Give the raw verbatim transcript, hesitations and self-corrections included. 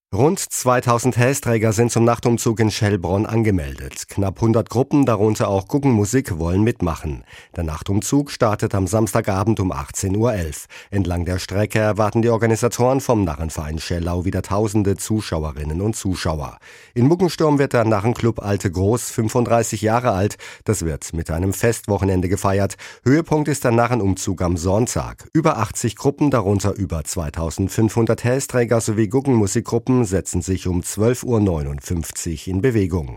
Rund zweitausend Hästräger sind zum Nachtumzug in Schellbronn angemeldet. Knapp hundert Gruppen, darunter auch Guggenmusik, wollen mitmachen. Der Nachtumzug startet am Samstagabend um achtzehn Uhr elf. Entlang der Strecke erwarten die Organisatoren vom Narrenverein Schellau wieder tausende Zuschauerinnen und Zuschauer. In Muggensturm wird der Narrenclub Alte Groß fünfunddreißig Jahre alt. Das wird mit einem Festwochenende gefeiert. Höhepunkt ist der Narrenumzug am Sonntag. Über achtzig Gruppen, darunter über zweitausendfünfhundert Hästräger sowie Guggenmusikgruppen setzen sich um zwölf Uhr neunundfünfzig in Bewegung.